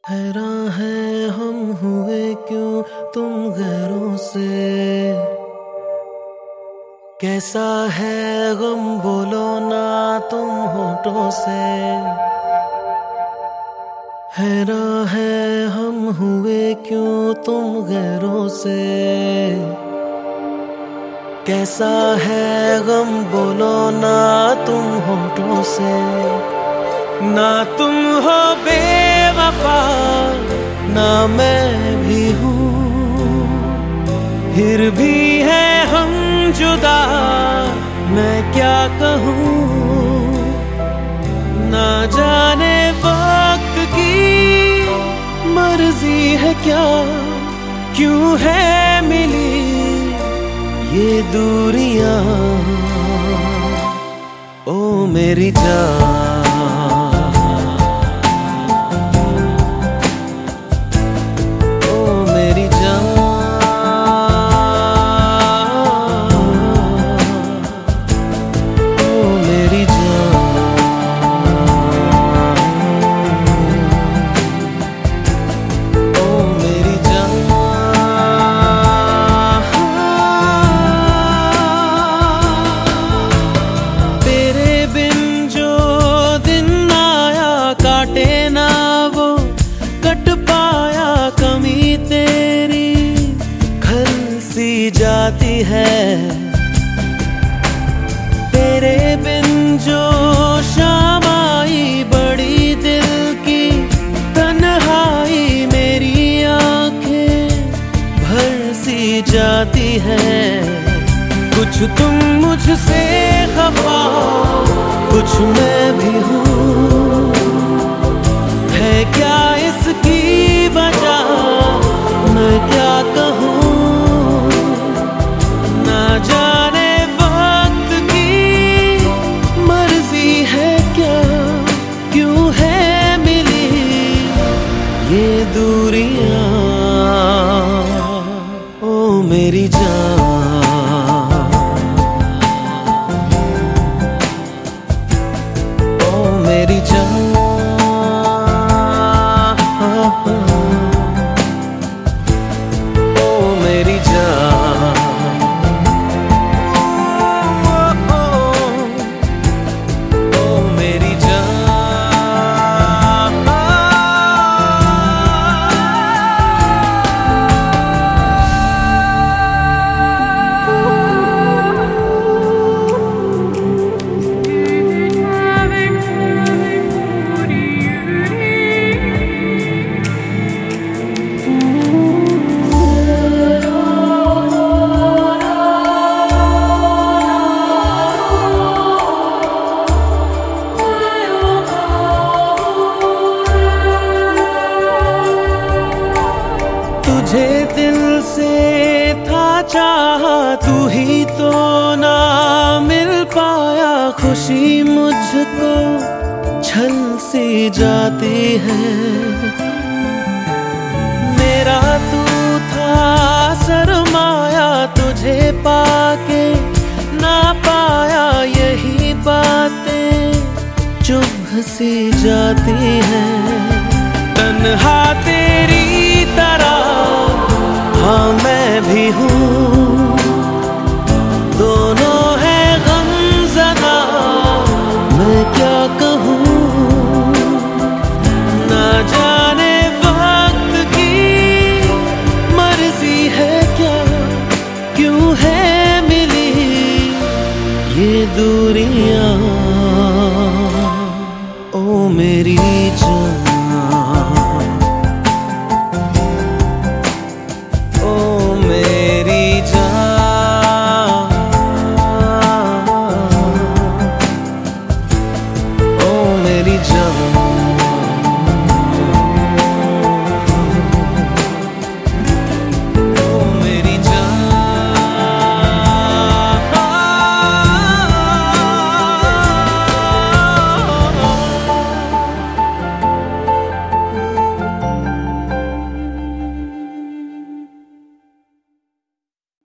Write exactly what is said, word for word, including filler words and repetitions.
हैरान है हम हुए क्यों तुम गैरों से, कैसा है गम बोलो ना तुम होठों से। हैरान है हम हुए क्यों तुम गैरों से, कैसा है गम बोलो ना तुम होठों से। ना तुम हो बेवफा ना मैं भी हूँ, फिर भी है हम जुदा मैं क्या कहूँ। ना जाने वक्त की मर्जी है क्या, क्यों है मिली ये दूरियां। ओ मेरी जान जाती है। तेरे बिन जो शाम आई बड़ी दिल की तन्हाई, मेरी आंखें भर सी जाती है। कुछ तुम मुझसे खफा कुछ मैं भी हूँ, है क्या इसकी वजह मैं क्या कहूँ। जाने वक्त की मर्जी है क्या, क्यों है मिली ये दूरियां। ओ मेरी जान ओ मेरी जान ओ मेरी जान। तुझे दिल से था चाहा, तू ही तो ना मिल पाया। खुशी मुझको छल सी जाती है। मेरा तू था सरमाया, तुझे पाके ना पाया। यही बातें चुभ सी जाती हैं। तन्हा तेरी तरह हाँ मैं भी हूँ, दोनों है गमज़दा मैं क्या कहूँ। ना जाने वक्त की मर्जी है क्या, क्यों है मिली ये दूरियां।